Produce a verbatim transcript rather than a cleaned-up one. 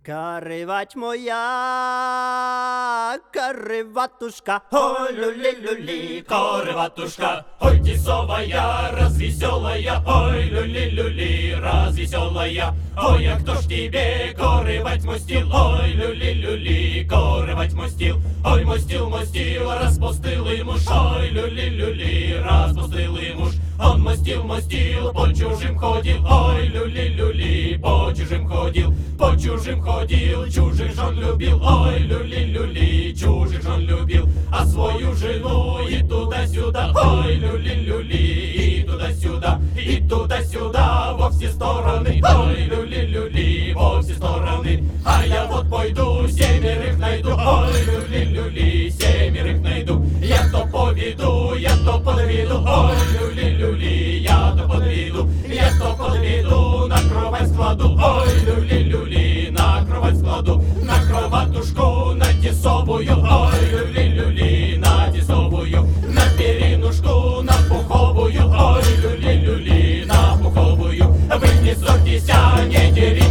Каривать моя, карыватушка, ой, люли-люли, Карыватушка, ой, тесовая, развеселая, ой, люли-люли, развеселая. Ой, а кто ж тебе корывать мостил, ой, люли-люли, корывать мостил. Ой, мостил, мостил, распустилый муж, ой, люли-люли, распустилый муж. Он мостил, мостил, по чужим ходил, ой, люли-люли, по чужим ходил, по чужим ходил, чужих жен любил, ой, люли-люли, чужих жен любил, а свою жену и туда-сюда, ой, люли-люли, и туда-сюда, и туда-сюда, во все стороны, ой, люли-люли, во все стороны. А я вот пойду, семерых найду, ой, люли-люли, семерых найду, я то поведу, я то подведу, ой, люли-люли, я то подведу, я то подведу, на кровать складу, ой, люли-люли, на кровать складу, на кроватушку, на тесовую, ой, люли-люли, на тесовую, на перинушку, на пуховую, ой, люли-люли, на пуховую. Вы не ссорьтесь, а не деритесь.